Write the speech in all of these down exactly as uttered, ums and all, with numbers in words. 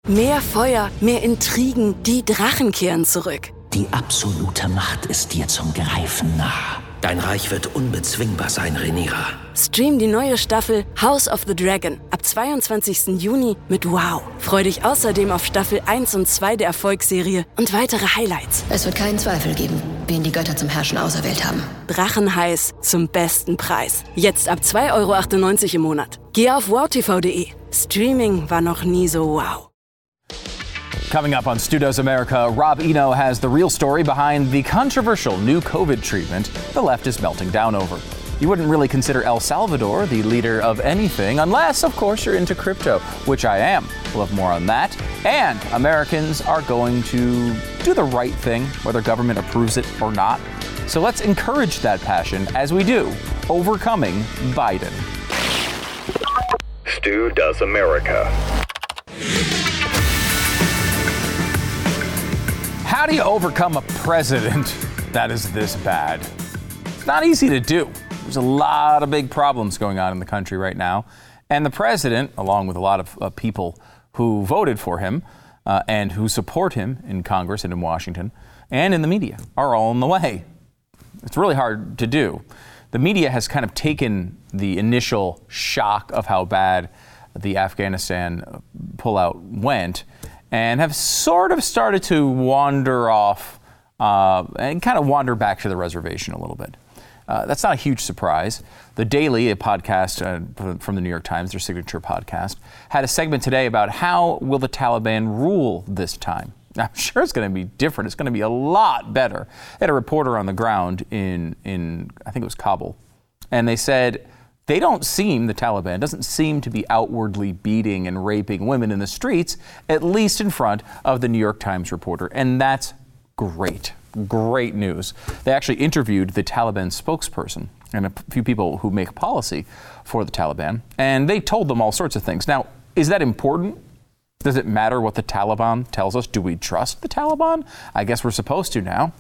Mehr Feuer, mehr Intrigen, die Drachen kehren zurück. Die absolute Macht ist dir zum Greifen nah. Dein Reich wird unbezwingbar sein, Rhaenyra. Stream die neue Staffel House of the Dragon ab zweiundzwanzigsten Juni mit Wow. Freu dich außerdem auf Staffel eins und zwei der Erfolgsserie und weitere Highlights. Es wird keinen Zweifel geben, wen die Götter zum Herrschen auserwählt haben. Drachenheiß zum besten Preis. Jetzt ab zwei Euro achtundneunzig im Monat. Geh auf wow t v punkt de. Streaming war noch nie so wow. Coming up on Stu Does America, Rob Eno has the real story behind the controversial new COVID treatment the left is melting down over. You wouldn't really consider El Salvador the leader of anything unless, of course, you're into crypto, which I am. We'll have more on that. And Americans are going to do the right thing, whether government approves it or not. So let's encourage that passion as we do, overcoming Biden. Stu Does America. How do you overcome a president that is this bad? It's not easy to do. There's a lot of big problems going on in the country right now. And the president, along with a lot of uh, people who voted for him uh, and who support him in Congress and in Washington and in the media, are all in the way. It's really hard to do. The media has kind of taken the initial shock of how bad the Afghanistan pullout went and have sort of started to wander off uh, and kind of wander back to the reservation a little bit. Uh, that's not a huge surprise. The Daily, a podcast uh, from the New York Times, their signature podcast, had a segment today about how will the Taliban rule this time. I'm sure it's going to be different. It's going to be a lot better. They had a reporter on the ground in, in I think it was Kabul, and they said they don't seem, the Taliban doesn't seem to be outwardly beating and raping women in the streets, at least in front of the New York Times reporter. And that's great, great news. They actually interviewed the Taliban spokesperson and a few people who make policy for the Taliban, and they told them all sorts of things. Now, is that important? Does it matter what the Taliban tells us? Do we trust the Taliban? I guess we're supposed to now.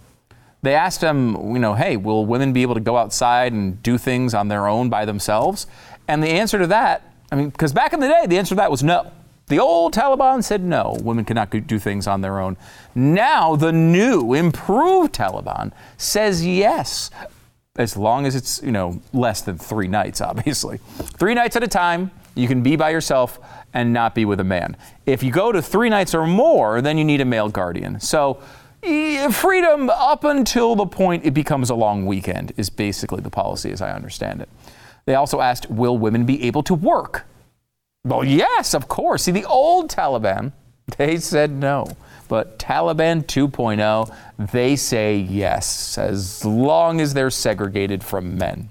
They asked them, you know, hey, will women be able to go outside and do things on their own by themselves? And the answer to that, I mean, because back in the day, the answer to that was no. The old Taliban said no, women cannot do things on their own. Now, the new, improved Taliban says yes, as long as it's, you know, less than three nights, obviously. Three nights at a time, you can be by yourself and not be with a man. If you go to three nights or more, then you need a male guardian. So freedom up until the point it becomes a long weekend is basically the policy as I understand it. They also asked, will women be able to work? Well, yes, of course. See, the old Taliban, they said no. But Taliban two point oh, they say yes, as long as they're segregated from men.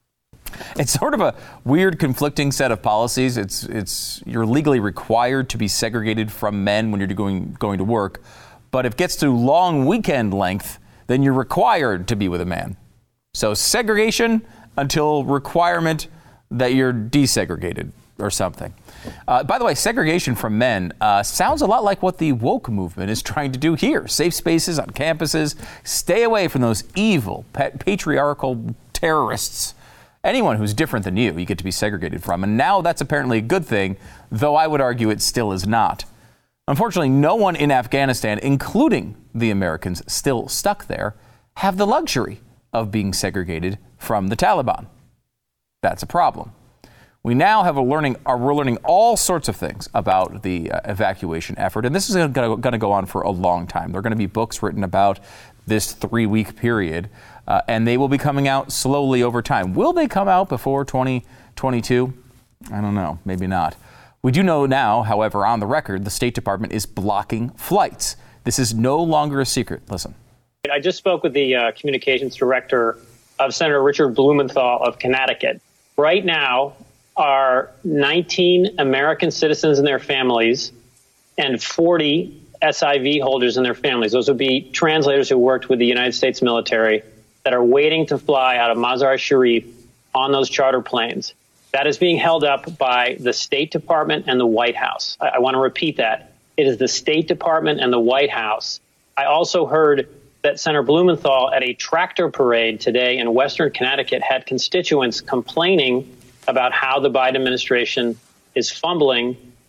It's sort of a weird, conflicting set of policies. It's it's you're legally required to be segregated from men when you're going going to work. But if it gets to long weekend length, then you're required to be with a man. So segregation until requirement that you're desegregated or something. Uh, by the way, segregation from men uh, sounds a lot like what the woke movement is trying to do here. Safe spaces on campuses. Stay away from those evil, patriarchal terrorists. Anyone who's different than you, you get to be segregated from. And now that's apparently a good thing, though I would argue it still is not. Unfortunately, no one in Afghanistan, including the Americans still stuck there, have the luxury of being segregated from the Taliban. That's a problem. We now have a learning, uh, we're learning all sorts of things about the uh, evacuation effort, and this is going to go on for a long time. There are going to be books written about this three-week period, uh, and they will be coming out slowly over time. Will they come out before twenty twenty-two? I don't know. Maybe not. We do know now, however, on the record, the State Department is blocking flights. This is no longer a secret. Listen. I just spoke with the uh, communications director of Senator Richard Blumenthal of Connecticut. Right now are nineteen American citizens and their families and forty S I V holders and their families. Those would be translators who worked with the United States military that are waiting to fly out of Mazar-i-Sharif on those charter planes. That is being held up by the State Department and the White House. I, I want to repeat that. It is the State Department and the White House. I also heard that Senator Blumenthal at a tractor parade today in Western Connecticut had constituents complaining about how the Biden administration is fumbling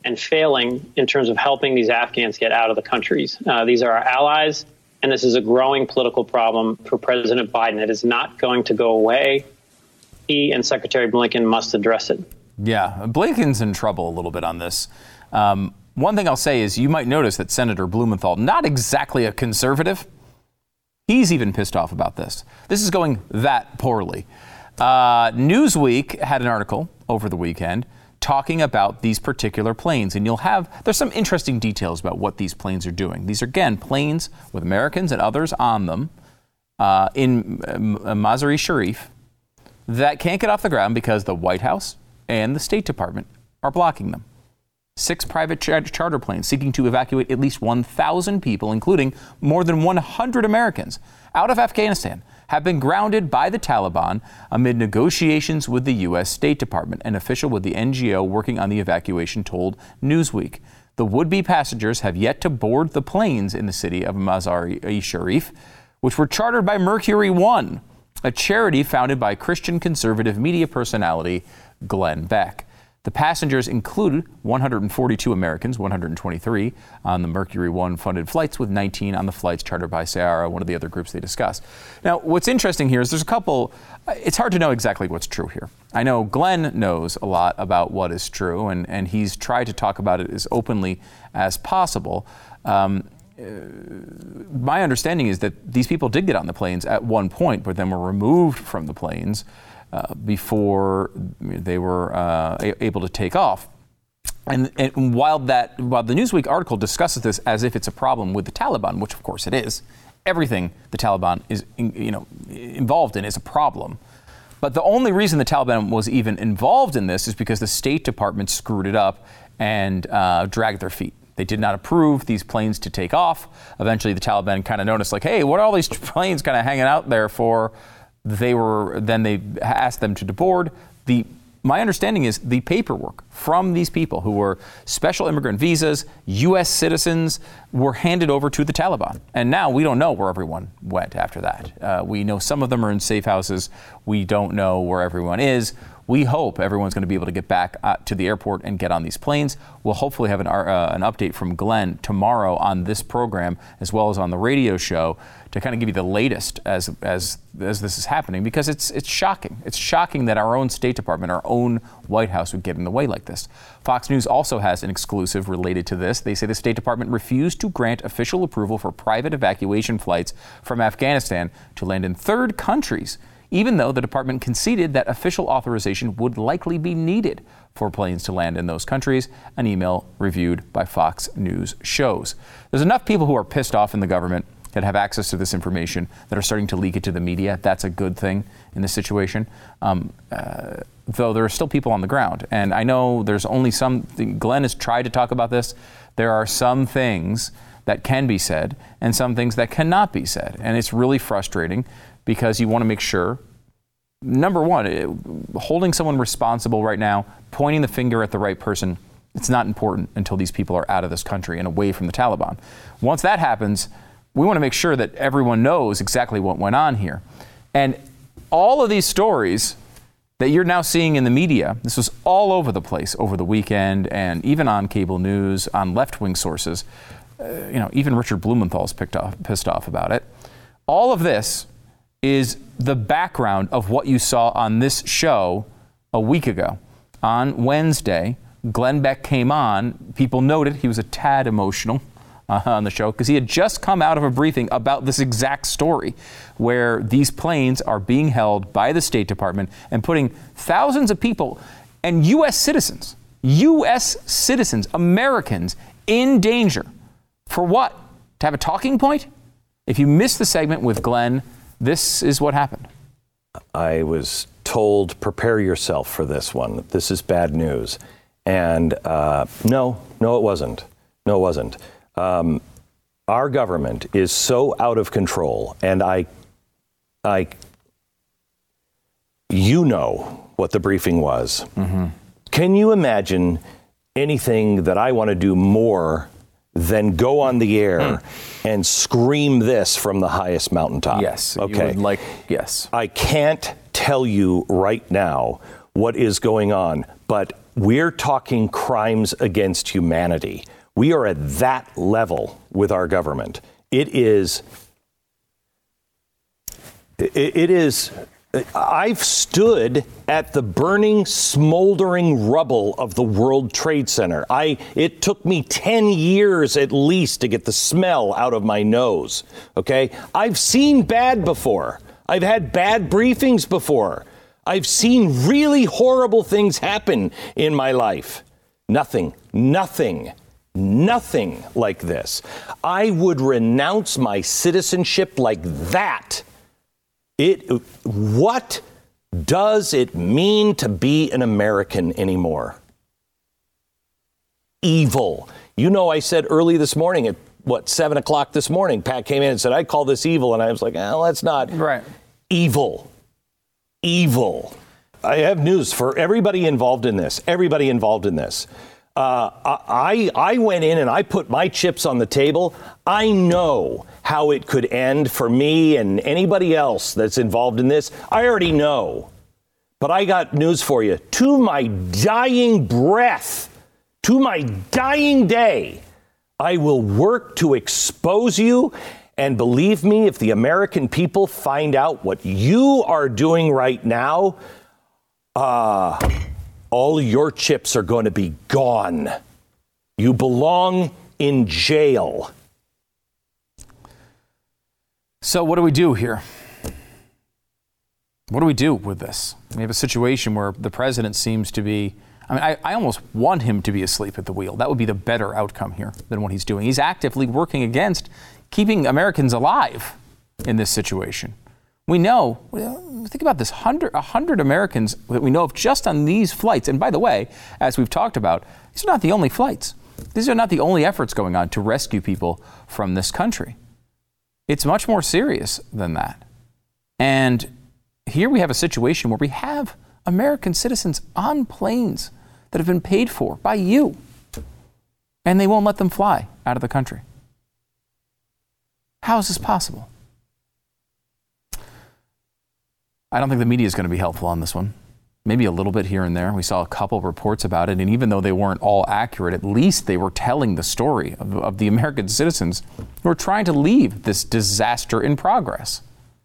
and failing in terms of helping these Afghans get out of the countries. Uh, these are our allies, and this is a growing political problem for President Biden. It is not going to go away. He and Secretary Blinken must address it. Yeah, Blinken's in trouble a little bit on this. Um, one thing I'll say is you might notice that Senator Blumenthal, not exactly a conservative, he's even pissed off about this. This is going that poorly. Uh, Newsweek had an article over the weekend talking about these particular planes, and you'll have, there's some interesting details about what these planes are doing. These are, again, planes with Americans and others on them uh, in uh, Mazar-e-Sharif that can't get off the ground because the White House and the State Department are blocking them. Six private char- charter planes seeking to evacuate at least one thousand people, including more than one hundred Americans, out of Afghanistan, have been grounded by the Taliban amid negotiations with the U S State Department. An official with the N G O working on the evacuation told Newsweek. The would-be passengers have yet to board the planes in the city of Mazar-e-Sharif, which were chartered by Mercury One, a charity founded by Christian conservative media personality Glenn Beck. The passengers included one hundred forty-two Americans, one hundred twenty-three on the Mercury One funded flights, with nineteen on the flights chartered by Sierra, one of the other groups they discussed. Now, what's interesting here is there's a couple, it's hard to know exactly what's true here. I know Glenn knows a lot about what is true, and, and he's tried to talk about it as openly as possible. Um, my understanding is that these people did get on the planes at one point, but then were removed from the planes Uh, before they were uh, a- able to take off. And, and while that, while the Newsweek article discusses this as if it's a problem with the Taliban, which of course it is, everything the Taliban is, in, you know, involved in is a problem. But the only reason the Taliban was even involved in this is because the State Department screwed it up and uh, dragged their feet. They did not approve these planes to take off. Eventually, the Taliban kind of noticed, like, hey, what are all these planes kind of hanging out there for? They were then they asked them to deboard. The my understanding is the paperwork from these people who were special immigrant visas, U S citizens, were handed over to the Taliban. And now we don't know where everyone went after that. Uh, we know some of them are in safe houses. We don't know where everyone is. We hope everyone's going to be able to get back uh, to the airport and get on these planes. We'll hopefully have an, uh, an update from Glenn tomorrow on this program, as well as on the radio show, to kind of give you the latest as as as this is happening, because it's it's shocking. It's shocking that our own State Department, our own White House would get in the way like this. Fox News also has an exclusive related to this. They say the State Department refused to grant official approval for private evacuation flights from Afghanistan to land in third countries, even though the department conceded that official authorization would likely be needed for planes to land in those countries, an email reviewed by Fox News shows. There's enough people who are pissed off in the government that have access to this information that are starting to leak it to the media. That's a good thing in this situation. Um, uh, though there are still people on the ground. And I know there's only some, Glenn has tried to talk about this. There are some things that can be said and some things that cannot be said. And it's really frustrating, because you want to make sure, number one, holding someone responsible right now, pointing the finger at the right person, it's not important until these people are out of this country and away from the Taliban. Once that happens, we want to make sure that everyone knows exactly what went on here. And all of these stories that you're now seeing in the media, this was all over the place over the weekend, and even on cable news, on left-wing sources. Uh, you know, even Richard Blumenthal's picked off, pissed off about it. All of this is the background of what you saw on this show a week ago. On Wednesday, Glenn Beck came on. People noted he was a tad emotional uh, on the show because he had just come out of a briefing about this exact story, where these planes are being held by the State Department and putting thousands of people and U S citizens, U S citizens, Americans, in danger. For what? To have a talking point? If you missed the segment with Glenn, this is what happened. I was told, prepare yourself for this one. This is bad news. And uh, no, no, it wasn't. No, it wasn't. Um, our government is so out of control. And I, I, you know what the briefing was. Mm-hmm. Can you imagine anything that I want to do more than go on the air mm. and scream this from the highest mountaintop? Yes. Okay. You would like, yes. I can't tell you right now what is going on, but we're talking crimes against humanity. We are at that level with our government. It is, it, it is, I've stood at the burning, smoldering rubble of the World Trade Center. I, it took me ten years at least to get the smell out of my nose, okay? I've seen bad before. I've had bad briefings before. I've seen really horrible things happen in my life. Nothing, nothing, nothing like this. I would renounce my citizenship like that. It, what does it mean to be an American anymore? Evil. You know, I said early this morning at, what, seven o'clock this morning, Pat came in and said, I call this evil. And I was like, oh, that's not right. Evil. Evil. I have news for everybody involved in this. Everybody involved in this. Uh, I, I went in and I put my chips on the table. I know how it could end for me and anybody else that's involved in this. I already know. But I got news for you. To my dying breath, to my dying day, I will work to expose you. And believe me, if the American people find out what you are doing right now, uh, all your chips are going to be gone. You belong in jail. So what do we do here? What do we do with this? We have a situation where the president seems to be, I mean, I, I almost want him to be asleep at the wheel. That would be the better outcome here than what he's doing. He's actively working against keeping Americans alive in this situation. We know, think about this, one hundred Americans that we know of just on these flights. And by the way, as we've talked about, these are not the only flights. These are not the only efforts going on to rescue people from this country. It's much more serious than that. And here we have a situation where we have American citizens on planes that have been paid for by you, and they won't let them fly out of the country. How is this possible? I don't think the media is going to be helpful on this one. Maybe a little bit here and there. We saw a couple reports about it, and even though they weren't all accurate, at least they were telling the story of, of the American citizens who are trying to leave this disaster in progress.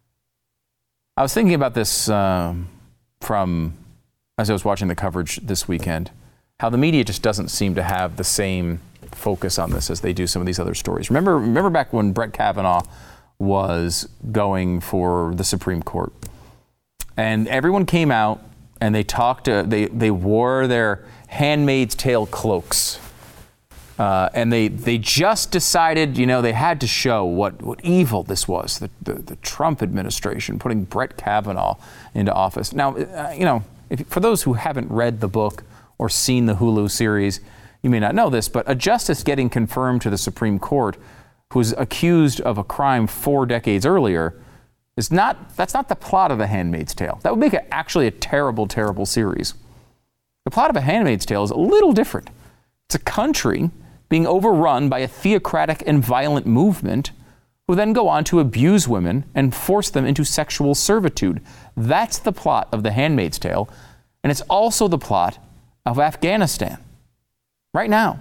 I was thinking about this um, from, as I was watching the coverage this weekend, how the media just doesn't seem to have the same focus on this as they do some of these other stories. Remember, remember back when Brett Kavanaugh was going for the Supreme Court, and everyone came out and they talked, uh, they, they wore their Handmaid's Tale cloaks. Uh, and they, they just decided, you know, they had to show what, what evil this was, the, the, the Trump administration putting Brett Kavanaugh into office. Now, uh, you know, if, for those who haven't read the book or seen the Hulu series, you may not know this, but a justice getting confirmed to the Supreme Court who's accused of a crime four decades earlier is not, that's not the plot of The Handmaid's Tale. That would make it actually a terrible, terrible series. The plot of A Handmaid's Tale is a little different. It's a country being overrun by a theocratic and violent movement who then go on to abuse women and force them into sexual servitude. That's the plot of The Handmaid's Tale, and it's also the plot of Afghanistan. Right now.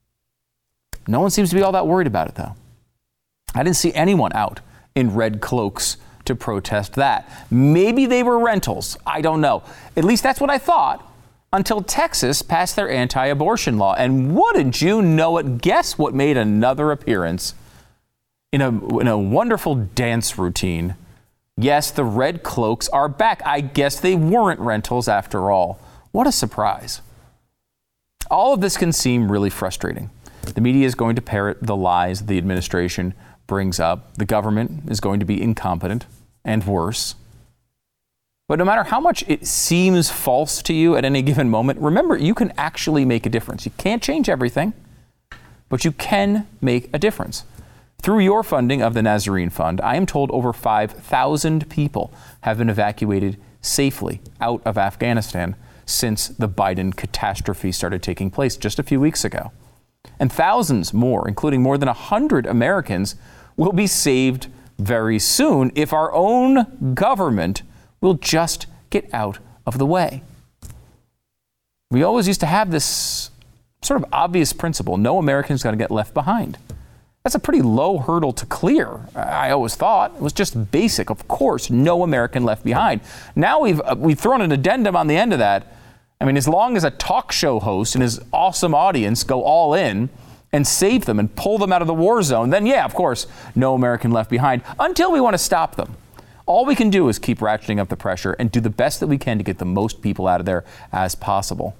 No one seems to be all that worried about it, though. I didn't see anyone out in red cloaks to protest that. Maybe they were rentals. I don't know. At least that's what I thought until Texas passed their anti-abortion law. And wouldn't you know it, guess what made another appearance in a, in a wonderful dance routine? Yes, the red cloaks are back. I guess they weren't rentals after all. What a surprise. All of this can seem really frustrating. The media is going to parrot the lies the administration brings up. The government is going to be incompetent and worse. But no matter how much it seems false to you at any given moment, remember, you can actually make a difference. You can't change everything, but you can make a difference. Through your funding of the Nazarene Fund, I am told over five thousand people have been evacuated safely out of Afghanistan since the Biden catastrophe started taking place just a few weeks ago. And thousands more, including more than one hundred Americans, will be saved very soon if our own government will just get out of the way. We always used to have this sort of obvious principle. No American's going to get left behind. That's a pretty low hurdle to clear, I always thought. It was just basic. Of course, no American left behind. Now we've uh, we've thrown an addendum on the end of that. I mean, as long as a talk show host and his awesome audience go all in and save them and pull them out of the war zone, then yeah, of course, no American left behind until we want to stop them. All we can do is keep ratcheting up the pressure and do the best that we can to get the most people out of there as possible.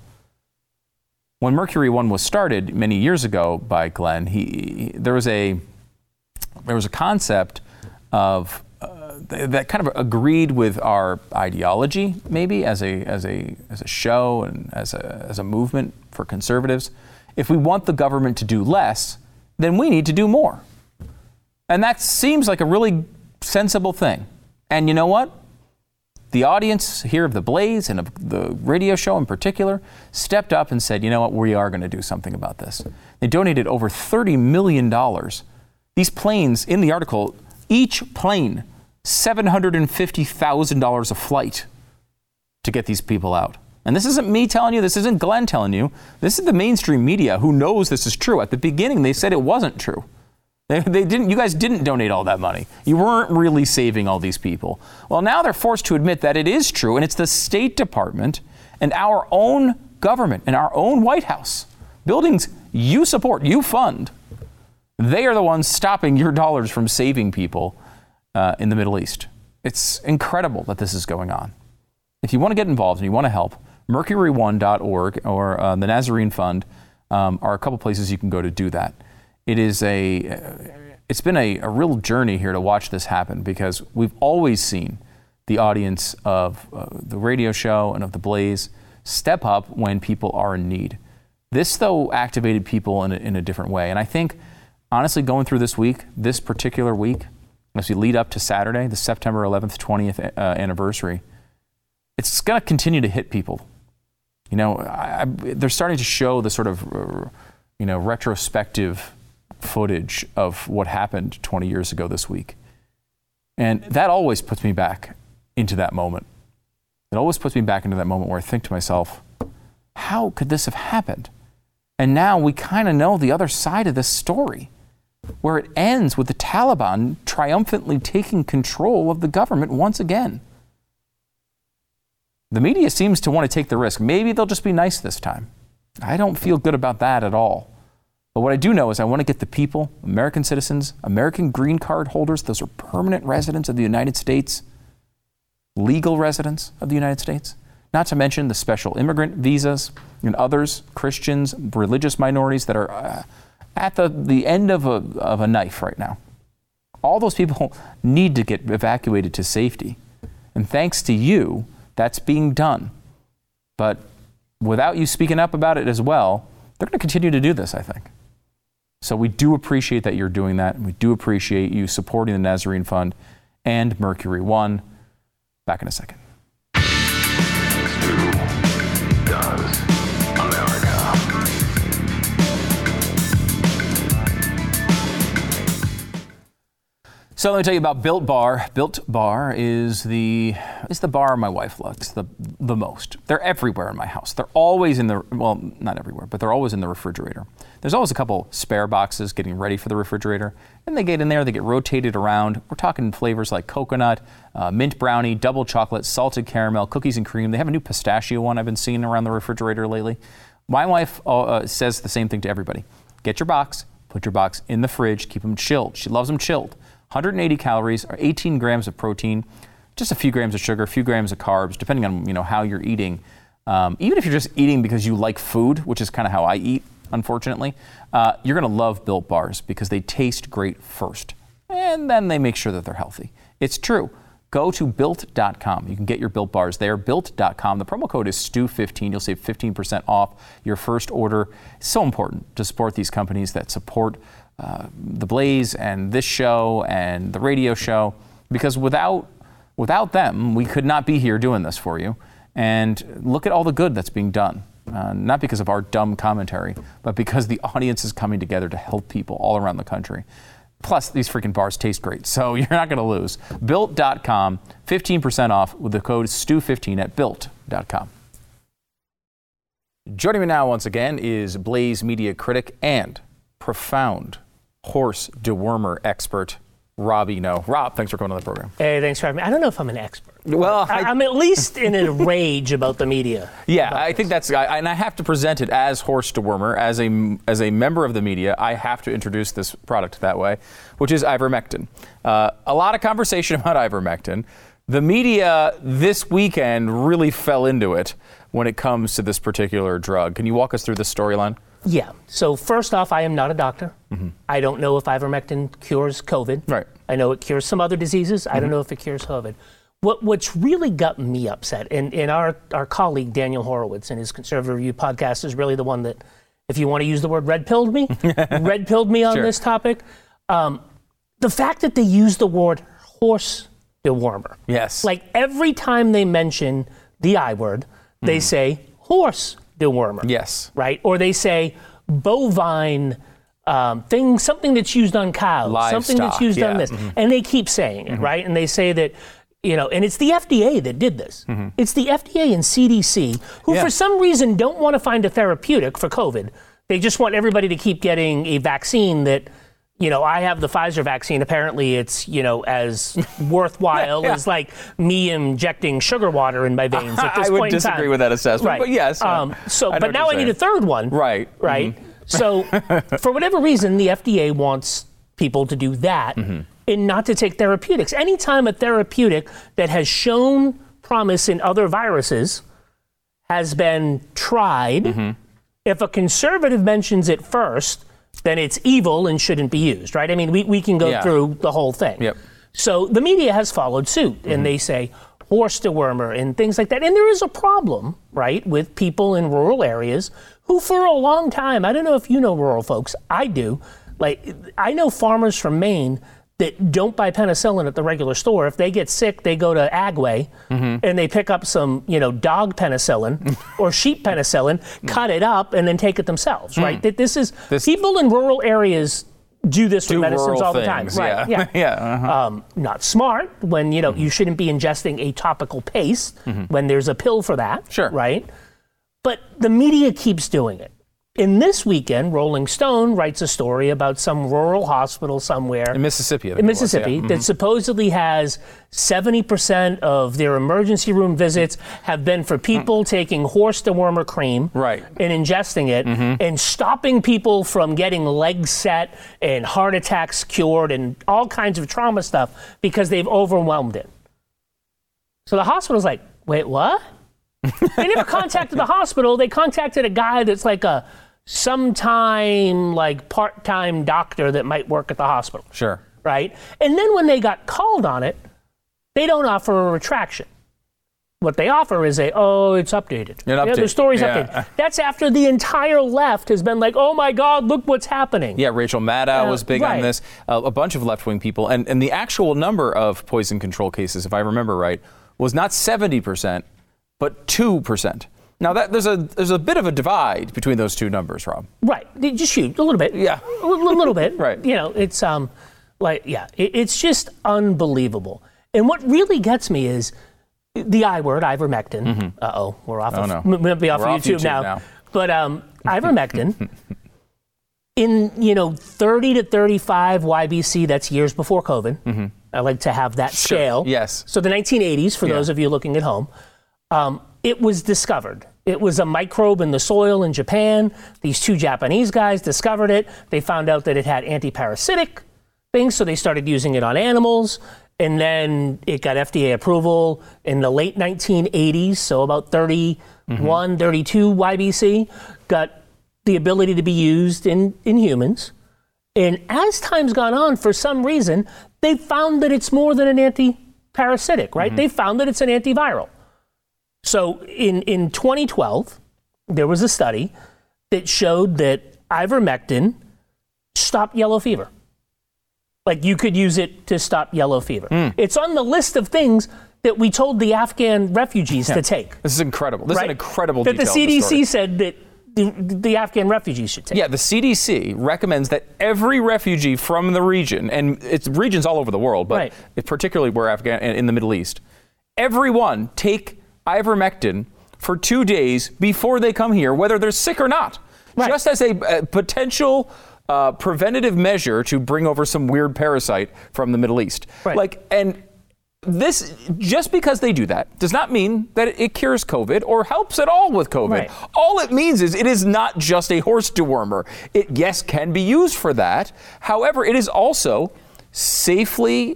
When Mercury One was started many years ago by Glenn, he, he there was a there was a concept of uh, th- that kind of agreed with our ideology, maybe as a as a as a show and as a as a movement for conservatives. If we want the government to do less, then we need to do more, and that seems like a really sensible thing. And you know what? The audience here of The Blaze and of the radio show in particular stepped up and said, you know what, we are going to do something about this. They donated over thirty million dollars. These planes, in the article, each plane, seven hundred fifty thousand dollars a flight to get these people out. And this isn't me telling you, this isn't Glenn telling you. This is the mainstream media who knows this is true. At the beginning, they said it wasn't true. They, they didn't. You guys didn't donate all that money. You weren't really saving all these people. Well, now they're forced to admit that it is true, and it's the State Department and our own government and our own White House, buildings you support, you fund. They are the ones stopping your dollars from saving people uh, in the Middle East. It's incredible that this is going on. If you want to get involved and you want to help, mercury one dot org or uh, the Nazarene Fund um, are a couple places you can go to do that. It is a, it's been a, a real journey here to watch this happen because we've always seen the audience of uh, the radio show and of The Blaze step up when people are in need. This, though, activated people in a, in a different way. And I think, honestly, going through this week, this particular week, as we lead up to Saturday, the September eleventh, twentieth uh, anniversary, it's going to continue to hit people. You know, I, I, they're starting to show the sort of, uh, you know, retrospective footage of what happened twenty years ago this week. And that always puts me back into that moment. It always puts me back into that moment where I think to myself, how could this have happened? And now we kind of know the other side of this story, where it ends with the Taliban triumphantly taking control of the government once again. The media seems to want to take the risk. Maybe they'll just be nice this time. I don't feel good about that at all. But what I do know is I want to get the people, American citizens, American green card holders, those are permanent residents of the United States, legal residents of the United States, not to mention the special immigrant visas and others, Christians, religious minorities that are uh, at the, the end of a, of a knife right now. All those people need to get evacuated to safety. And thanks to you, that's being done. But without you speaking up about it as well, they're going to continue to do this, I think. So we do appreciate that you're doing that, and we do appreciate you supporting the Nazarene Fund and Mercury One. Back in a second. Stu does America. So let me tell you about Built Bar. Built Bar is the is the bar my wife likes the the most. They're everywhere in my house. They're always in the, well, not everywhere, but they're always in the refrigerator. There's always a couple spare boxes getting ready for the refrigerator. And they get in there, they get rotated around. We're talking flavors like coconut, uh, mint brownie, double chocolate, salted caramel, cookies and cream. They have a new pistachio one I've been seeing around the refrigerator lately. My wife uh, says the same thing to everybody. Get your box, put your box in the fridge, keep them chilled. She loves them chilled. one hundred eighty calories, or eighteen grams of protein, just a few grams of sugar, a few grams of carbs, depending on, you know, how you're eating. Um, even if you're just eating because you like food, which is kind of how I eat, unfortunately, uh, you're going to love Built Bars because they taste great first. And then they make sure that they're healthy. It's true. Go to built dot com. You can get your Built Bars there, built dot com. The promo code is S T U fifteen. You'll save fifteen percent off your first order. It's so important to support these companies that support uh, The Blaze and this show and the radio show, because without without them, we could not be here doing this for you. And look at all the good that's being done. Uh, not because of our dumb commentary, but because the audience is coming together to help people all around the country. Plus, these freaking bars taste great, so you're not going to lose. built dot com, fifteen percent off with the code S T U fifteen at built dot com. Joining me now once again is Blaze media critic and profound horse dewormer expert, Rob Eno. Rob, thanks for coming on the program. Hey, thanks for having me. I don't know if I'm an expert. Well, I, I'm at least in a rage about the media. Yeah, I think that's, I, and I have to present it as horse dewormer, as a as a member of the media. I have to introduce this product that way, which is ivermectin. Uh, a lot of conversation about ivermectin. The media this weekend really fell into it when it comes to this particular drug. Can you walk us through the storyline? Yeah. So first off, I am not a doctor. Mm-hmm. I don't know if ivermectin cures COVID. Right. I know it cures some other diseases. Mm-hmm. I don't know if it cures COVID. What What's really got me upset, and, and our, our colleague Daniel Horowitz in his Conservative Review podcast is really the one that, if you want to use the word red-pilled me, red-pilled me on Sure. this topic. Um, the fact that they use the word horse dewormer. Yes. Like every time they mention the I word, they mm. say horse dewormer. Yes. Right? Or they say bovine um, thing, something that's used on cows, Livestock, something that's used yeah. on this. Mm-hmm. And they keep saying it, mm-hmm. right? And they say that, you know, and it's the F D A that did this. Mm-hmm. It's the F D A and C D C who yeah. for some reason don't want to find a therapeutic for COVID. They just want everybody to keep getting a vaccine that, you know, I have the Pfizer vaccine. Apparently it's, you know, as worthwhile yeah. as like me injecting sugar water in my veins at this I would point in time. disagree with that assessment, right. but yes. Um, so, I but now I need a third one. Right. Right. Mm-hmm. So for whatever reason, the F D A wants people to do that mm-hmm. and not to take therapeutics. Anytime a therapeutic that has shown promise in other viruses has been tried, mm-hmm. if a conservative mentions it first, then it's evil and shouldn't be used, right? I mean, we, we can go yeah. through the whole thing. Yep. So the media has followed suit, mm-hmm. and they say horse dewormer and things like that. And there is a problem, right, with people in rural areas who for a long time, I don't know if you know rural folks, I do, like I know farmers from Maine that don't buy penicillin at the regular store. If they get sick, they go to Agway mm-hmm. and they pick up some, you know, dog penicillin or sheep penicillin, cut it up, and then take it themselves, mm. right? That this is this, people in rural areas do this do with medicines all the time, things, right? Yeah, yeah. yeah uh-huh. um, not smart when you know mm-hmm. you shouldn't be ingesting a topical paste mm-hmm. when there's a pill for that, sure, right? But the media keeps doing it. In this weekend, Rolling Stone writes a story about some rural hospital somewhere in Mississippi. I think in Mississippi, it was, yeah. that mm-hmm. supposedly supposedly has seventy percent of their emergency room visits have been for people mm. taking horse dewormer cream right. and ingesting it mm-hmm. and stopping people from getting legs set and heart attacks cured and all kinds of trauma stuff because they've overwhelmed it. So the hospital's like, wait, what? They never contacted the hospital. They contacted a guy that's like a sometime like part-time doctor that might work at the hospital. Sure. Right? And then when they got called on it, they don't offer a retraction. What they offer is a, oh, it's updated. It yeah, update. the story's yeah. updated. That's after the entire left has been like, oh my God, look what's happening. Yeah, Rachel Maddow uh, was big right. on this. Uh, a bunch of left-wing people. And, and the actual number of poison control cases, if I remember right, was not seventy percent, but two percent. Now, that, there's a there's a bit of a divide between those two numbers, Rob. Right. Just shoot a little bit. Yeah. A little, little bit. Right. You know, it's um, like, yeah, it, it's just unbelievable. And what really gets me is the I word, ivermectin. Mm-hmm. Uh-oh, we're off oh, of, no. we're be off we're of off YouTube, YouTube now. now. But um, ivermectin, in, you know, thirty to thirty-five Y B C, that's years before COVID. Mm-hmm. I like to have that sure. scale. Yes. So the nineteen eighties, for yeah. those of you looking at home, um, it was discovered. It was a microbe in the soil in Japan. These two Japanese guys discovered it. They found out that it had anti-parasitic things, so they started using it on animals. And then it got F D A approval in the late nineteen eighties, so about thirty-one, mm-hmm. thirty-two Y B C, got the ability to be used in, in humans. And as time's gone on, for some reason, they found that it's more than an anti-parasitic, right? Mm-hmm. They found that it's an antiviral. So in, in twenty twelve, there was a study that showed that ivermectin stopped yellow fever. Like you could use it to stop yellow fever. Mm. It's on the list of things that we told the Afghan refugees yeah. to take. This is incredible. This right? is an incredible that detail. That the C D C said that the, the Afghan refugees should take. Yeah, the C D C recommends that every refugee from the region, and it's regions all over the world, but right. particularly where Afghan in the Middle East, everyone take ivermectin for two days before they come here, whether they're sick or not, right. just as a, a potential uh, preventative measure to bring over some weird parasite from the Middle East. Right. Like, and this, just because they do that does not mean that it cures COVID or helps at all with COVID. Right. All it means is it is not just a horse dewormer. It, yes, can be used for that. However, it is also safely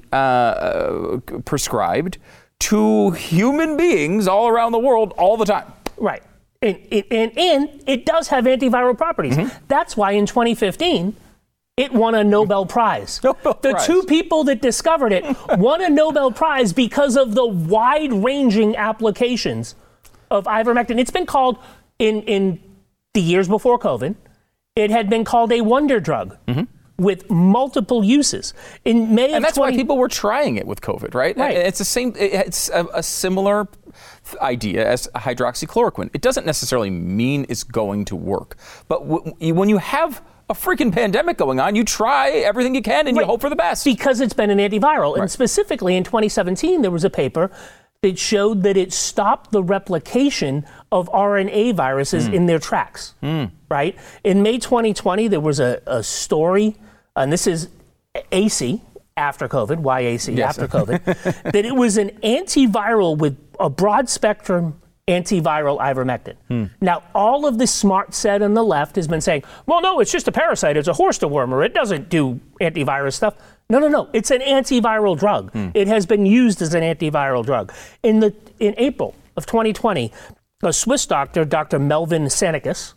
uh, prescribed to human beings all around the world all the time. Right. And, and, and it does have antiviral properties. Mm-hmm. That's why in twenty fifteen, it won a Nobel Prize. Nobel the Prize. two people that discovered it won a Nobel Prize because of the wide-ranging applications of ivermectin. It's been called, in, in the years before COVID, it had been called a wonder drug. Mm-hmm. With multiple uses. In May and that's 20- why people were trying it with COVID, right? Right. It's the same. It's a, a similar idea as hydroxychloroquine. It doesn't necessarily mean it's going to work, but w- when you have a freaking pandemic going on, you try everything you can and right. you hope for the best. Because it's been an antiviral, right. and specifically in twenty seventeen, there was a paper that showed that it stopped the replication of R N A viruses mm. in their tracks, mm. right? In May twenty twenty, there was a, a story, and this is A C, after COVID, why A C, yes. after COVID, that it was an antiviral with a broad spectrum antiviral ivermectin. Hmm. Now, all of the smart set on the left has been saying, well, no, it's just a parasite. It's a horse dewormer. It doesn't do antivirus stuff. No, no, no. It's an antiviral drug. Hmm. It has been used as an antiviral drug. In the in April of twenty twenty, a Swiss doctor, Doctor Melvin Sanicus,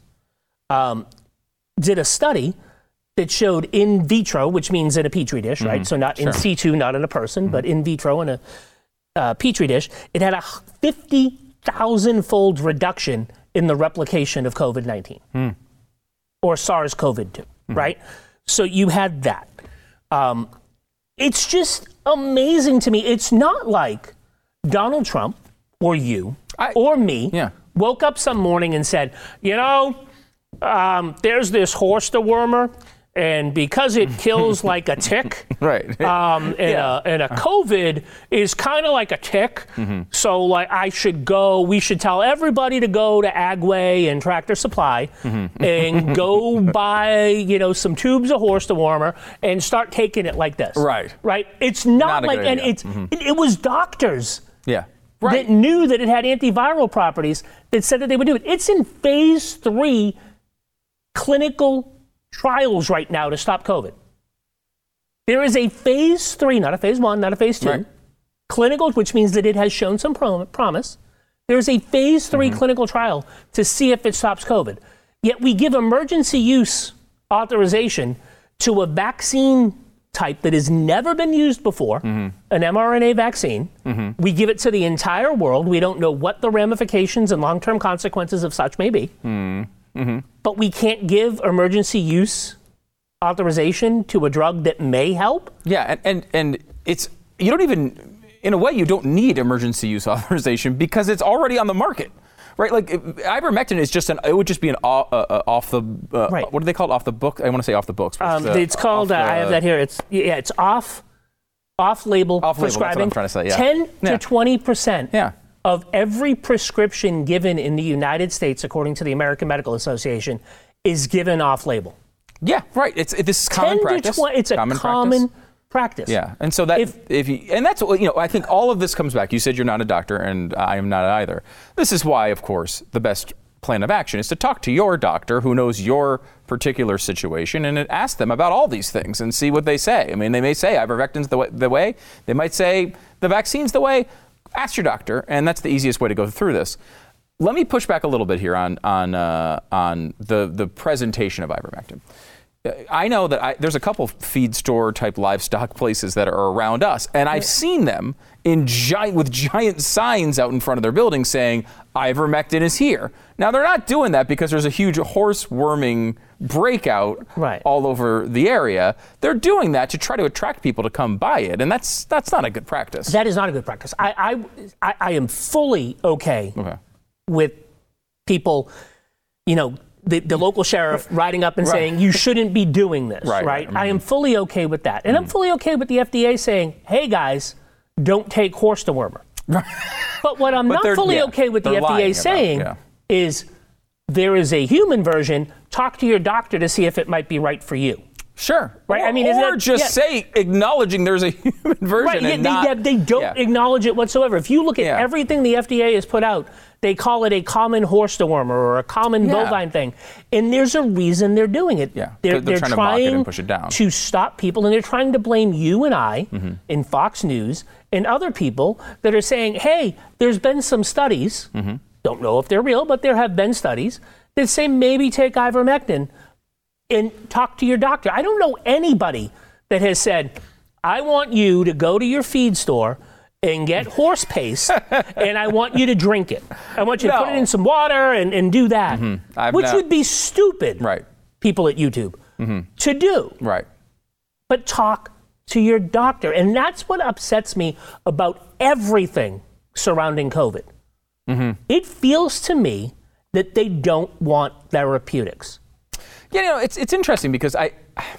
um, did a study that showed in vitro, which means in a petri dish, mm-hmm. right? So not sure. in situ, not in a person, mm-hmm. but in vitro in a uh, petri dish. It had a fifty thousand-fold reduction in the replication of COVID nineteen mm. or SARS-C o V two, mm. right? So you had that. Um, it's just amazing to me. It's not like Donald Trump or you I, or me yeah. woke up some morning and said, you know, um, there's this horse dewormer, and because it kills like a tick, right? Um, and, yeah. a, and a COVID is kind of like a tick, mm-hmm. so like I should go. We should tell everybody to go to Agway and Tractor Supply mm-hmm. and go buy, you know, some tubes of horse dewormer and start taking it like this. Right. Right. It's not, not like, and it's mm-hmm. it, it was doctors. Yeah. Right. That knew that it had antiviral properties that said that they would do it. It's in phase three clinical trials right now to stop COVID. There is a phase three, not a phase one, not a phase two, right. clinical, which means that it has shown some prom- promise. There is a phase three mm-hmm. clinical trial to see if it stops COVID. Yet we give emergency use authorization to a vaccine type that has never been used before, mm-hmm. an mRNA vaccine. Mm-hmm. We give it to the entire world. We don't know what the ramifications and long-term consequences of such may be. Mm-hmm. Mm-hmm. But we can't give emergency use authorization to a drug that may help? Yeah, and, and, and it's, you don't even, in a way, you don't need emergency use authorization because it's already on the market, right? Like, ivermectin is just an, it would just be an off, uh, off the, uh, right. what do they call it? Off the book? I want to say off the books. Um, the, it's called, uh, the, I have that here, it's, yeah, it's off, off-label off-label, prescribing. That's what I'm trying to say, yeah. ten yeah. to twenty percent. Yeah. Of every prescription given in the United States, according to the American Medical Association, is given off-label. Yeah, right. It's it, this is common practice. twenty, it's common a common practice. practice. Yeah, and so that if, if you and that's what you know. I think all of this comes back. You said you're not a doctor, and I am not either. This is why, of course, the best plan of action is to talk to your doctor who knows your particular situation and ask them about all these things and see what they say. I mean, they may say ivermectin's the way, the way. They might say the vaccine's the way. Ask your doctor, and that's the easiest way to go through this. Let me push back a little bit here on on uh, on the the presentation of ivermectin. I know that I, there's a couple feed store type livestock places that are around us, and I've seen them in giant with giant signs out in front of their building saying ivermectin is here. Now they're not doing that because there's a huge horse worming breakout right. all over the area. They're doing that to try to attract people to come buy it, and that's that's not a good practice. That is not a good practice. I I, I am fully okay, okay with people, you know, the, the local sheriff riding up and right. saying you shouldn't be doing this, right? right? Mm-hmm. I am fully okay with that, and mm-hmm. I'm fully okay with the F D A saying, hey guys, don't take horse dewormer. But what I'm But not fully yeah, okay with the they're F D A lying saying about, is there is a human version. Talk to your doctor to see if it might be right for you. Sure. Right. Or, I mean, or is that, just yeah. say acknowing there's a human version. Right. And Yeah, not, they, yeah, they don't yeah. acknowledge it whatsoever. If you look at Yeah. everything the F D A has put out, they call it a common horse dewormer or a common Yeah. bovine thing. And there's a reason they're doing it. Yeah. They're, They're trying to mock it and push it down. to stop people, and they're trying to blame you and I Mm-hmm. in Fox News and other people that are saying, hey, there's been some studies, Mm-hmm. don't know if they're real, but there have been studies that say maybe take ivermectin and talk to your doctor. I don't know anybody that has said, I want you to go to your feed store and get horse paste, and I want you to drink it. I want you No. to put it in some water and, and do that, I've which not- would be stupid, Right. people at YouTube, to do. Right. But talk to your doctor. And that's what upsets me about everything surrounding COVID. It feels to me that they don't want therapeutics. Yeah, you know, it's it's interesting because I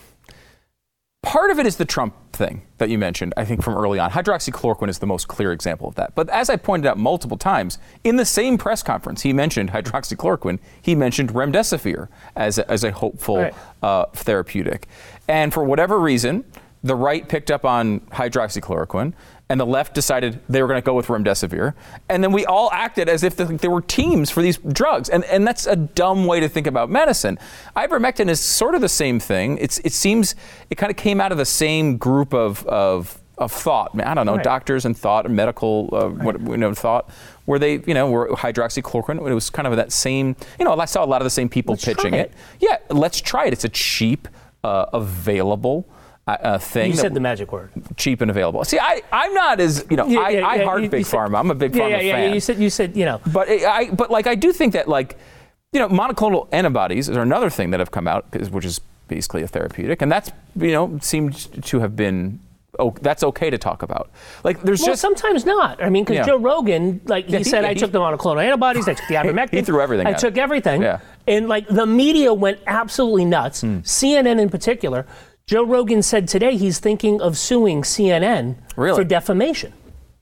part of it is the Trump thing that you mentioned, I think, from early on. Hydroxychloroquine is the most clear example of that. But as I pointed out multiple times, in the same press conference, he mentioned hydroxychloroquine. He mentioned remdesivir as a, as a hopeful Right. uh, therapeutic. And for whatever reason, the right picked up on hydroxychloroquine, and the left decided they were going to go with remdesivir. And then we all acted as if there were teams for these drugs. And, and that's a dumb way to think about medicine. Ivermectin is sort of the same thing. It's, it seems it kind of came out of the same group of, of, of thought. I don't know, Right. doctors and thought, and medical uh, what, you know, thought, where they, you know, were hydroxychloroquine. It was kind of that same, you know, I saw a lot of the same people Let's pitching try it. it. Yeah, let's try it. It's a cheap, uh, available uh, thing. You that- said the magic word. cheap and available. See, I, I'm not as, you know, Yeah, I, yeah, I yeah, heart you- Big you said- Pharma. I'm a Big Yeah, Pharma yeah, yeah, fan. You said, you said, you know. But it, I, but like, I do think that, like, you know, monoclonal antibodies are another thing that have come out, which is basically a therapeutic, and that's, you know, seems to have been, oh, that's okay to talk about. Like, there's Well, just sometimes not. I mean, because Yeah. Joe Rogan, like he, Yeah, he- said, yeah, I he- took the monoclonal antibodies, I took the ivermectin. He threw everything I at took it. everything. Yeah. And like the media went absolutely nuts. Hmm. C N N in particular. Joe Rogan said today he's thinking of suing C N N Really? for defamation.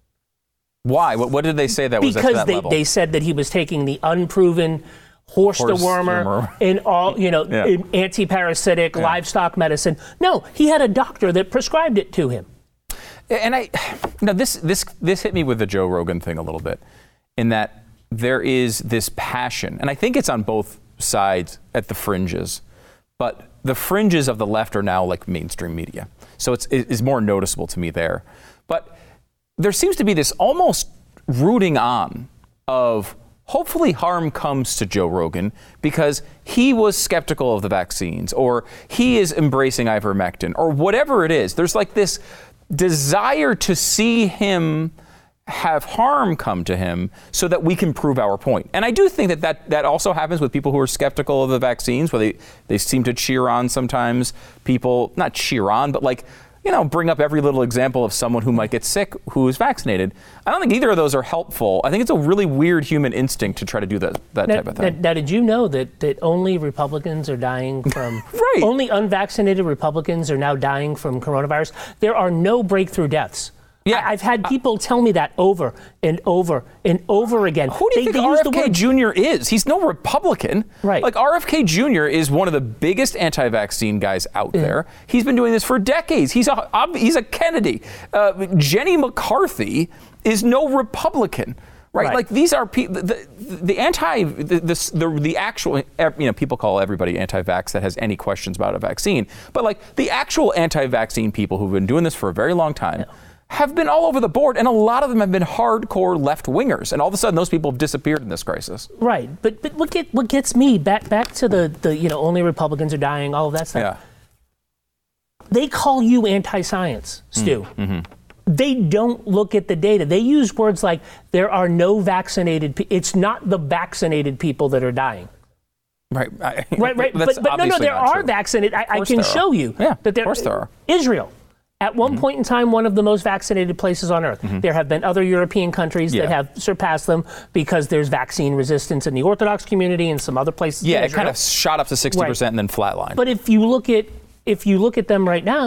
why? What, what did they say that was at Because that they, level? they said that he was taking the unproven horse, Horse dewormer dewormer. and all, you know, Yeah. in anti-parasitic livestock medicine. No, he had a doctor that prescribed it to him. And I, you know, this this this hit me with the Joe Rogan thing a little bit, in that there is this passion, and I think it's on both sides at the fringes, but the fringes of the left are now like mainstream media, so it's it's more noticeable to me there. But there seems to be this almost rooting on of hopefully harm comes to Joe Rogan because he was skeptical of the vaccines, or he is embracing ivermectin, or whatever it is. There's like this desire to see him have harm come to him so that we can prove our point. And I do think that that, that also happens with people who are skeptical of the vaccines, where they, they seem to cheer on sometimes people, not cheer on, but like, you know, bring up every little example of someone who might get sick who is vaccinated. I don't think either of those are helpful. I think it's a really weird human instinct to try to do that, that Now, type of thing. now, now, did you know that, that only Republicans are dying from, Right. only unvaccinated Republicans are now dying from coronavirus? There are no breakthrough deaths. Yeah. I, I've had people tell me that over and over and over again. Who do you They- think they use the R F K word- Junior is? He's no Republican. Right. Like, R F K Junior is one of the biggest anti-vaccine guys out there. He's been doing this for decades. He's a ob- he's a Kennedy. Uh, Jenny McCarthy is no Republican. Right? Right. Like, these are people, the, the, the anti, the, the, the, the actual, you know, people call everybody anti-vax that has any questions about a vaccine. But, like, the actual anti-vaccine people who've been doing this for a very long time have been all over the board, and a lot of them have been hardcore left-wingers. And all of a sudden, those people have disappeared in this crisis. Right, but but what get what gets me back back to the, the you know only Republicans are dying, all of that stuff. Yeah. They call you anti-science, Stu. Mm-hmm. They don't look at the data. They use words like there are no vaccinated. Pe- it's not the vaccinated people that are dying. Right. I, Right, right. That's but but no, no, obviously there not are true. vaccinated. I, I course can there show are. you Yeah, that there. of course there are. Israel. At one Mm-hmm. point in time, one of the most vaccinated places on earth. There have been other European countries Yeah. that have surpassed them because there's vaccine resistance in the Orthodox community and some other places. Yeah, in it Israel. kind of shot up to sixty percent and then flatlined. But if you look at if you look at them right now,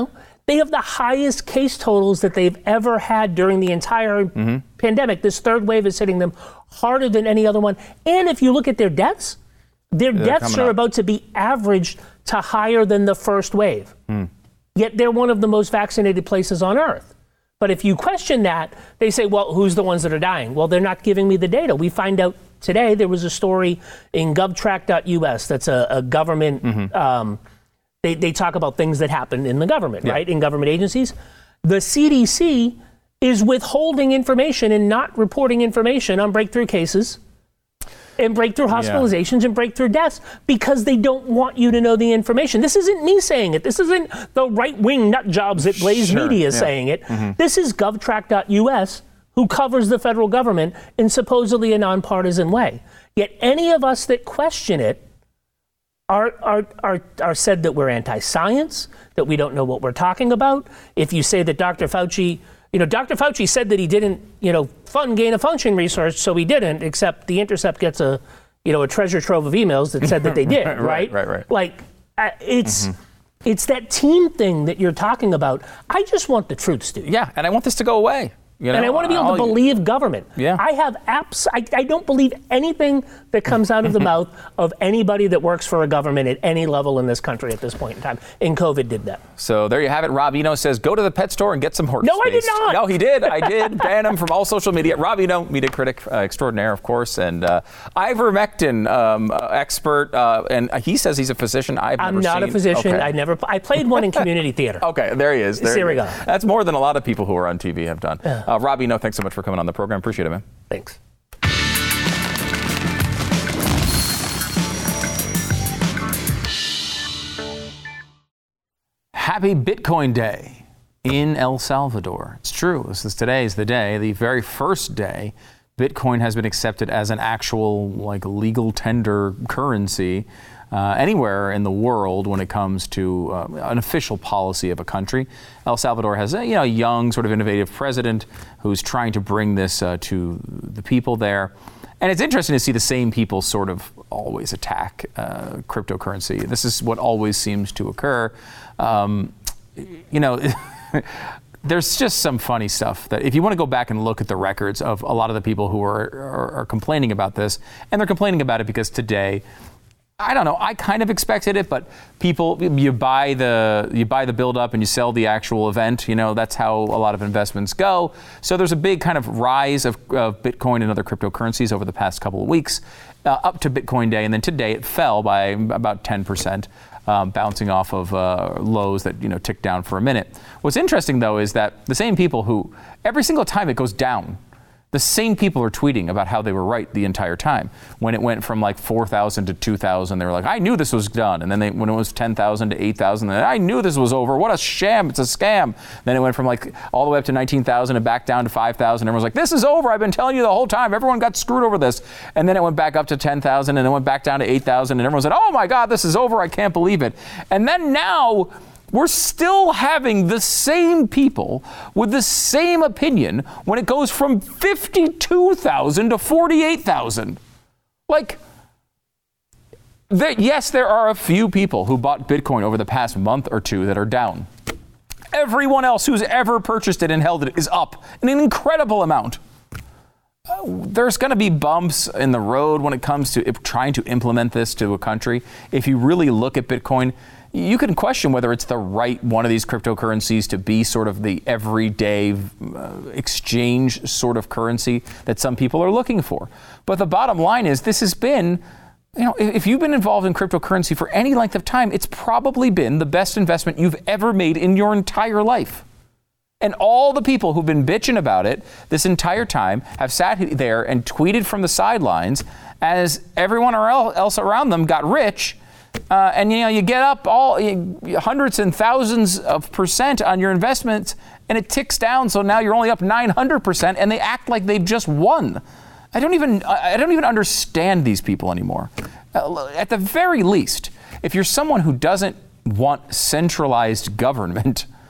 They have the highest case totals that they've ever had during the entire mm-hmm. pandemic. This third wave is hitting them harder than any other one. And if you look at their deaths, their they're deaths are up. about to be averaged to higher than the first wave. Mm. Yet they're one of the most vaccinated places on earth. But if you question that, they say, well, who's the ones that are dying? Well, they're not giving me the data. We find out today there was a story in govtrack dot U S that's a, a government, mm-hmm. um, they, they talk about things that happen in the government, yeah. right, in government agencies. The C D C is withholding information and not reporting information on breakthrough cases and breakthrough hospitalizations yeah. and breakthrough deaths because they don't want you to know the information. This isn't me saying it. This isn't the right-wing nut jobs at Blaze sure. Media yeah. saying it. Mm-hmm. This is govtrack dot U S, who covers the federal government in supposedly a nonpartisan way. Yet any of us that question it are, are, are, are said that we're anti-science, that we don't know what we're talking about. If you say that Doctor Fauci, you know, Doctor Fauci said that he didn't, you know, fund gain-of-function research, so he didn't, except The Intercept gets a, you know, a treasure trove of emails that said that they did, right, right? Right, right. Like, uh, it's... Mm-hmm. It's that team thing that you're talking about. I just want the truth, Stu. Yeah, and I want this to go away. You know, and I want to be able I'll, to believe government. Yeah. I have apps. I, I don't believe anything that comes out of the mouth of anybody that works for a government at any level in this country at this point in time. And COVID did that. So there you have it. Rob Eno says, go to the pet store and get some horse No, space. I did not. No, he did. I did. Ban him from all social media. Rob Eno, media critic uh, extraordinaire, of course, and uh, ivermectin um, uh, expert. Uh, and he says he's a physician. I've I'm never not seen. a physician. Okay. I never. I played one in community theater. Okay, there he is. There, there we go. That's more than a lot of people who are on T V have done. Yeah. Uh, Rob Eno, thanks so much for coming on the program. Appreciate it, man. Thanks. Happy Bitcoin Day in El Salvador. It's true. This is today is the day, the very first day Bitcoin has been accepted as an actual, like, legal tender currency uh, anywhere in the world when it comes to uh, an official policy of a country. El Salvador has a you know, young, sort of innovative president who's trying to bring this uh, to the people there. And it's interesting to see the same people sort of always attack uh, cryptocurrency. This is what always seems to occur. Um, you know, there's just some funny stuff that if you want to go back and look at the records of a lot of the people who are, are, are complaining about this, and they're complaining about it because today, I don't know, I kind of expected it, but people, you buy the you buy the build up and you sell the actual event. You know, that's how a lot of investments go. So there's a big kind of rise of, of Bitcoin and other cryptocurrencies over the past couple of weeks, uh, up to Bitcoin Day. And then today it fell by about ten percent, um, bouncing off of uh, lows that, you know, ticked down for a minute. What's interesting, though, is that the same people who, every single time it goes down, the same people are tweeting about how they were right the entire time. When it went from like four thousand to two thousand, they were like, I knew this was done. And then they, when it was ten thousand to eight thousand, I knew this was over. What a sham. It's a scam. Then it went from like all the way up to nineteen thousand and back down to five thousand. Everyone's like, this is over. I've been telling you the whole time. Everyone got screwed over this. And then it went back up to ten thousand and then went back down to eight thousand. And everyone said, oh my God, this is over. I can't believe it. And then now, we're still having the same people with the same opinion when it goes from fifty-two thousand to forty-eight thousand. Like, there, yes, there are a few people who bought Bitcoin over the past month or two that are down. Everyone else who's ever purchased it and held it is up an incredible amount. Uh, there's going to be bumps in the road when it comes to if, trying to implement this to a country. If you really look at Bitcoin, you can question whether it's the right one of these cryptocurrencies to be sort of the everyday uh, exchange sort of currency that some people are looking for. But the bottom line is this has been, you know, if you've been involved in cryptocurrency for any length of time, it's probably been the best investment you've ever made in your entire life. And all the people who've been bitching about it this entire time have sat there and tweeted from the sidelines as everyone else around them got rich. Uh, and, you know, you get up all you, hundreds and thousands of percent on your investments and it ticks down. So now you're only up nine hundred percent and they act like they've just won. I don't even I don't even understand these people anymore. Uh, at the very least, if you're someone who doesn't want centralized government,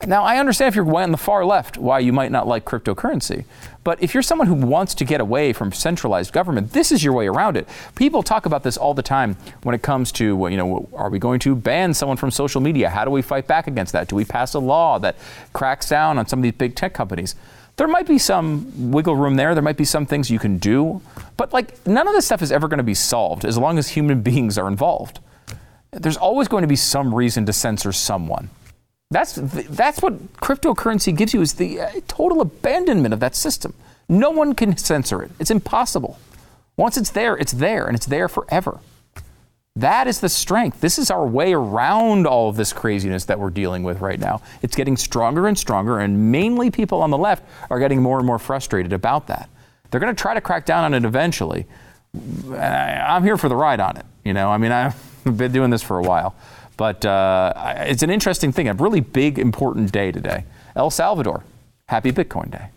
Now, I understand if you're on the far left why you might not like cryptocurrency. But if you're someone who wants to get away from centralized government, this is your way around it. People talk about this all the time when it comes to, you know, are we going to ban someone from social media? How do we fight back against that? Do we pass a law that cracks down on some of these big tech companies? There might be some wiggle room there. There might be some things you can do. But like, none of this stuff is ever going to be solved as long as human beings are involved. There's always going to be some reason to censor someone. That's that's what cryptocurrency gives you, is the uh, total abandonment of that system. No one can censor it. It's impossible. Once it's there, it's there, and it's there forever. That is the strength. This is our way around all of this craziness that we're dealing with right now. It's getting stronger and stronger, and mainly people on the left are getting more and more frustrated about that. They're going to try to crack down on it eventually. I'm here for the ride on it. You know, I mean, I've been doing this for a while. But uh, it's an interesting thing, a really big, important day today. El Salvador, happy Bitcoin Day.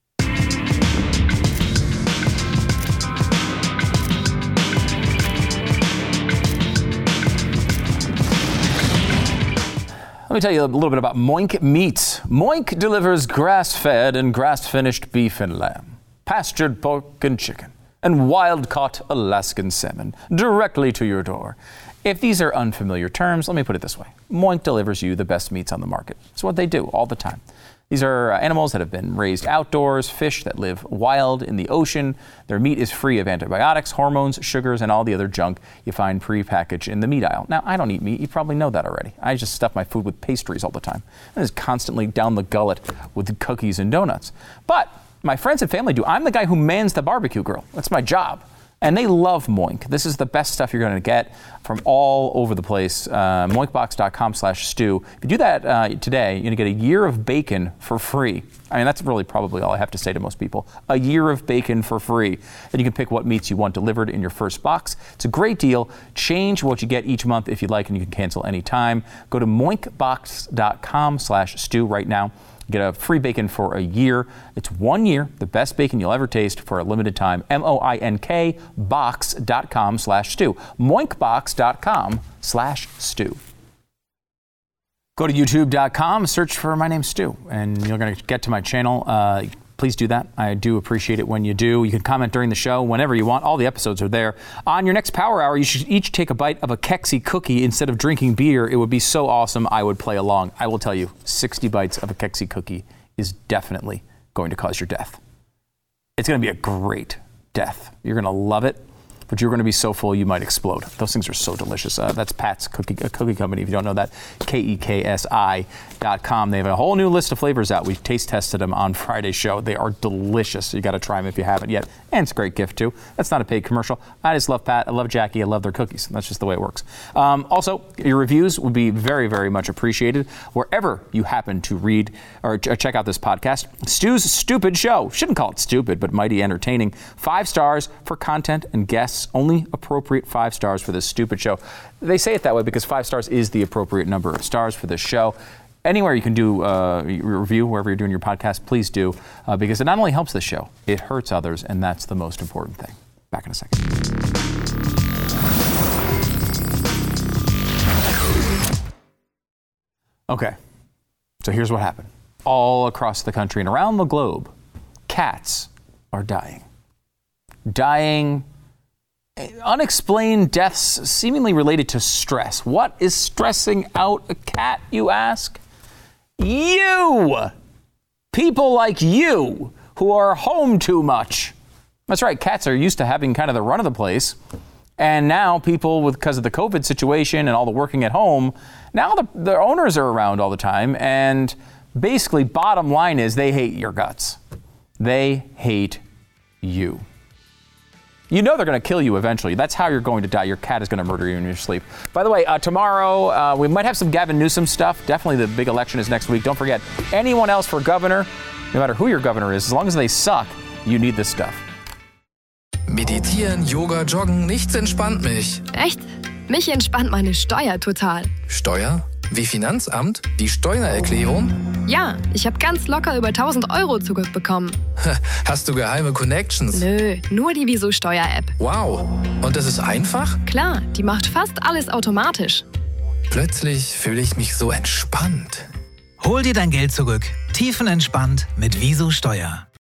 Let me tell you a little bit about Moink Meats. Moink delivers grass-fed and grass-finished beef and lamb, pastured pork and chicken, and wild-caught Alaskan salmon directly to your door. If these are unfamiliar terms, let me put it this way. Moink delivers you the best meats on the market. It's what they do all the time. These are animals that have been raised outdoors, fish that live wild in the ocean. Their meat is free of antibiotics, hormones, sugars, and all the other junk you find pre-packaged in the meat aisle. Now, I don't eat meat. You probably know that already. I just stuff my food with pastries all the time. And it's constantly down the gullet with cookies and donuts. But my friends and family do. I'm the guy who mans the barbecue grill. That's my job. And they love Moink. This is the best stuff you're going to get from all over the place. Uh, moinkbox.com slash stew. If you do that uh, today, you're going to get a year of bacon for free. I mean, that's really probably all I have to say to most people. A year of bacon for free. And you can pick what meats you want delivered in your first box. It's a great deal. Change what you get each month if you'd like, and you can cancel anytime. Go to moinkbox.com slash stew right now. Get a free bacon for a year. It's one year, the best bacon you'll ever taste for a limited time. M O I N K box.com slash stew. Moinkbox.com slash stew. Go to youtube dot com, search for my name Stu, and you're going to get to my channel. Uh, please do that. I do appreciate it when you do. You can comment during the show whenever you want. All the episodes are there. On your next Power Hour, you should each take a bite of a Kexi cookie instead of drinking beer. It would be so awesome. I would play along. I will tell you, sixty bites of a Kexi cookie is definitely going to cause your death. It's going to be a great death. You're going to love it, but you're going to be so full you might explode. Those things are so delicious. Uh, that's Pat's Cookie, uh, Cookie Company. If you don't know that, K E K S I dot com. They have a whole new list of flavors out. We taste tested them on Friday's show. They are delicious. You got to try them if you haven't yet. And it's a great gift, too. That's not a paid commercial. I just love Pat. I love Jackie. I love their cookies. That's just the way it works. Um, also, your reviews would be very, very much appreciated wherever you happen to read or ch- check out this podcast. Stu's Stupid Show. Shouldn't call it stupid, but mighty entertaining. Five stars for content and guests. Only appropriate five stars for this stupid show. They say it that way because five stars is the appropriate number of stars for this show. Anywhere you can do uh, a review, wherever you're doing your podcast, please do, uh, because it not only helps the show, it hurts others, and that's the most important thing. Back in a second. Okay, so here's what happened. All across the country and around the globe, cats are dying. Dying, unexplained deaths seemingly related to stress. What is stressing out a cat, you ask? You! People like you who are home too much. That's right, cats are used to having kind of the run of the place. And now people, with because of the COVID situation and all the working at home, now the, their owners are around all the time. And basically, bottom line is they hate your guts. They hate you. You know they're going to kill you eventually. That's how you're going to die. Your cat is going to murder you in your sleep. By the way, uh, tomorrow uh, we might have some Gavin Newsom stuff. Definitely the big election is next week. Don't forget, anyone else for governor, no matter who your governor is, as long as they suck, you need this stuff. Meditieren, Yoga, Joggen, nichts entspannt mich. Echt? Mich entspannt meine Steuer total. Steuer? Wie Finanzamt? Die Steuererklärung? Ja, ich habe ganz locker über tausend Euro zurückbekommen. Hast du geheime Connections? Nö, nur die Wieso-Steuer-App. Wow, und das ist einfach? Klar, die macht fast alles automatisch. Plötzlich fühle ich mich so entspannt. Hol dir dein Geld zurück. Tiefenentspannt mit Wieso Steuer.